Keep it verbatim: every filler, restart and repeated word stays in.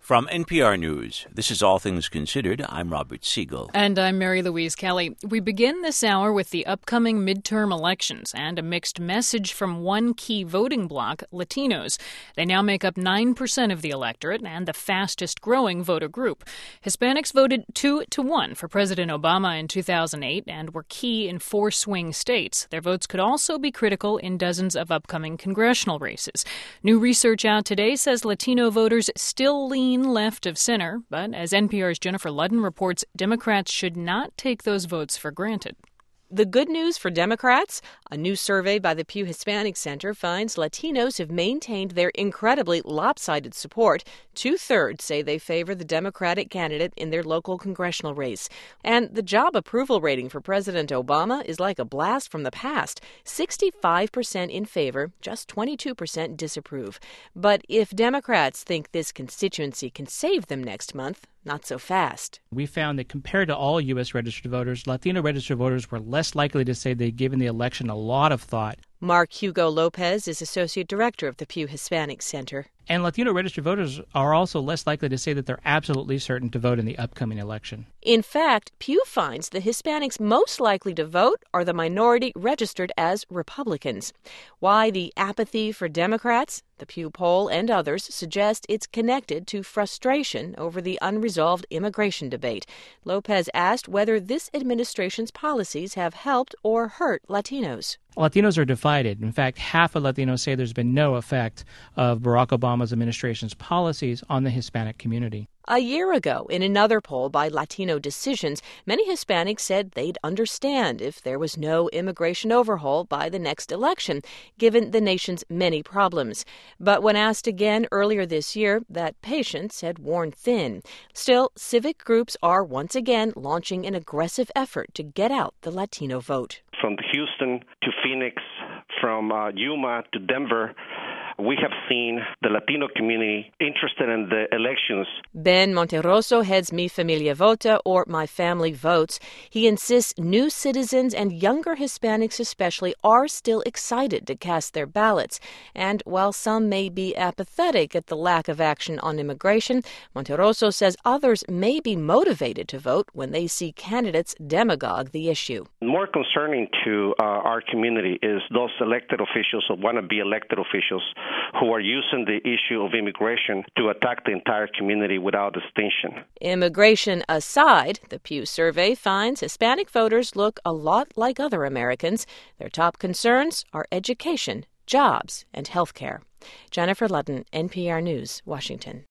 From N P R News, this is All Things Considered. I'm Robert Siegel. And I'm Mary Louise Kelly. We begin this hour with the upcoming midterm elections and a mixed message from one key voting bloc, Latinos. They now make up nine percent of the electorate and the fastest-growing voter group. Hispanics voted two to one for President Obama in two thousand eight and were key in four swing states. Their votes could also be critical in dozens of upcoming congressional races. New research out today says Latino voters still lean left of center, but as N P R's Jennifer Ludden reports, Democrats should not take those votes for granted. The good news for Democrats? A new survey by the Pew Hispanic Center finds Latinos have maintained their incredibly lopsided support. Two-thirds say they favor the Democratic candidate in their local congressional race. And the job approval rating for President Obama is like a blast from the past. sixty-five percent in favor, just twenty-two percent disapprove. But if Democrats think this constituency can save them next month, not so fast. We found that compared to all U S registered voters, Latino registered voters were less likely to say they'd given the election a lot of thought. Mark Hugo Lopez is Associate Director of the Pew Hispanic Center. And Latino registered voters are also less likely to say that they're absolutely certain to vote in the upcoming election. In fact, Pew finds the Hispanics most likely to vote are the minority registered as Republicans. Why the apathy for Democrats? The Pew poll and others suggest it's connected to frustration over the unresolved immigration debate. Lopez asked whether this administration's policies have helped or hurt Latinos. Latinos are divided. In fact, half of Latinos say there's been no effect of Barack Obama's administration's policies on the Hispanic community. A year ago, in another poll by Latino Decisions, many Hispanics said they'd understand if there was no immigration overhaul by the next election, given the nation's many problems. But when asked again earlier this year, that patience had worn thin. Still, civic groups are once again launching an aggressive effort to get out the Latino vote. From Houston to Phoenix, from uh, Yuma to Denver, we have seen the Latino community interested in the elections. Ben Monterroso heads Mi Familia Vota, or My Family Votes. He insists new citizens and younger Hispanics especially are still excited to cast their ballots. And while some may be apathetic at the lack of action on immigration, Monterroso says others may be motivated to vote when they see candidates demagogue the issue. More concerning to uh, our community is those elected officials or wannabe elected officials who are using the issue of immigration to attack the entire community without distinction. Immigration aside, the Pew survey finds Hispanic voters look a lot like other Americans. Their top concerns are education, jobs, and health care. Jennifer Ludden, N P R News, Washington.